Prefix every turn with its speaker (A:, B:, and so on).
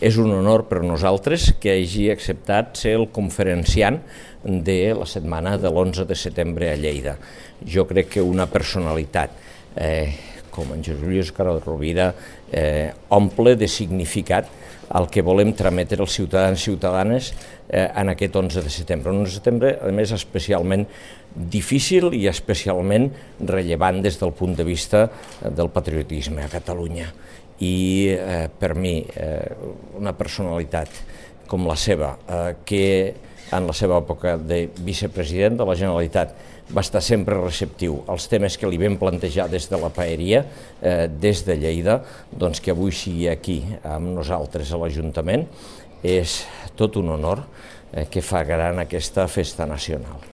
A: És un honor per nosaltres que hagi acceptat ser el conferenciant de la setmana de l'11 de setembre a Lleida. Jo crec que una personalitat com en Josep Lluís Carod-Rovira omple de significat el que volem trametre als ciutadans i ciutadanes en aquest 11 de setembre. Un 11 de setembre, a més, especialment difícil i especialment rellevant des del punt de vista del patriotisme a Catalunya. I per mi, una personalitat com la seva, que en la seva època de vicepresident de la Generalitat va estar sempre receptiu als temes que li vam plantejar des de la paeria, des de Lleida, doncs que avui sigui aquí amb nosaltres a l'Ajuntament és tot un honor que fa gran aquesta festa nacional.